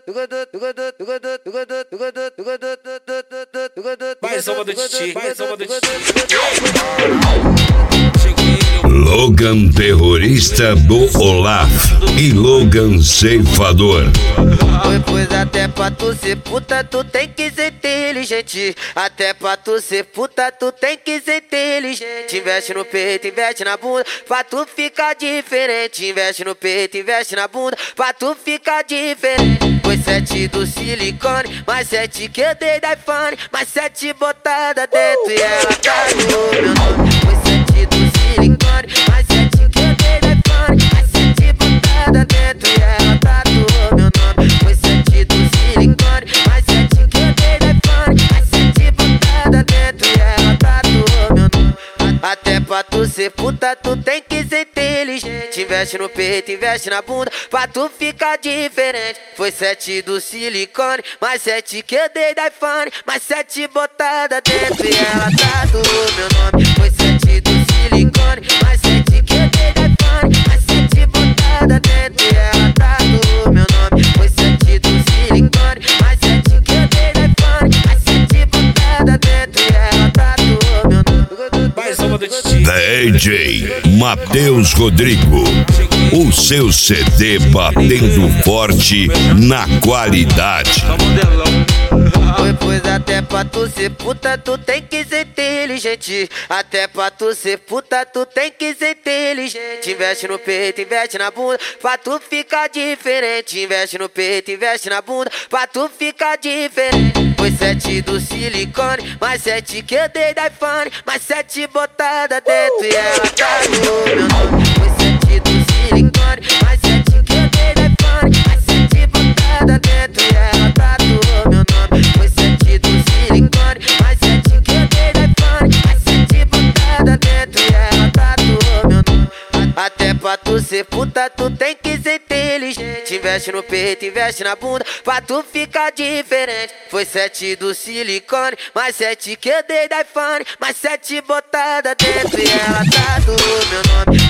Mais uma do Titi, mais uma do Titi. Logan terrorista do Olaf e Logan ceifador. Pois até pra tu ser puta tu tem que ser inteligente. Até pra tu ser puta tu tem que ser inteligente. Investe no peito, investe na bunda pra tu ficar diferente. Investe no peito, investe na bunda pra tu ficar diferente. Foi 7 do silicone, mais 7 que eu dei da iPhone, mais 7 botada dentro e ela tá no meu nome. Foi 7 do silicone, mais 7 que eu dei da iPhone, mais 7 botada dentro e ela tá no meu nome. Foi 7 do silicone, mais 7 que eu dei da iPhone, mais 7 botada dentro e ela tá no meu nome. Até pra tu ser puta tu tem que ser inteligente. Investe no peito, investe na bunda pra tu ficar diferente. Foi 7 do silicone, mais 7 que eu dei da iPhone, mais 7 botada dentro e ela tá do meu nome. Foi 7 do silicone, mais 7 que eu dei da iPhone, mais 7 botada dentro e ela tá do meu nome. Foi 7 do silicone, mais 7 que eu dei da iPhone, mais 7 botada dentro e ela tá do meu nome. Mais uma do Titi. DJ Matheus Rodrigo, o seu CD batendo forte na qualidade. Pois até pra tu ser puta tu tem que ser inteligente. Até pra tu ser puta tu tem que ser inteligente. Investe no peito, investe na bunda pra tu ficar diferente. Investe no peito, investe na bunda pra tu ficar diferente. Foi 7 do silicone, mais 7 que eu dei da iPhone, mais 7 botada dentro e ela tá no meu nome. Foi 7 do silicone, mais 7 que eu dei da iPhone, mais 7 botada dentro e ela tá no meu nome. Foi 7 do silicone, mais 7 que eu dei da iPhone, mais 7 botada dentro e ela tá no meu nome. Até pra tu ser puta tu tem que ser inteligente. Investe no peito, investe na bunda pra tu ficar diferente. Foi 7 do silicone, mais 7 que eu dei da iPhone, mais 7 botada dentro e ela tá do meu nome.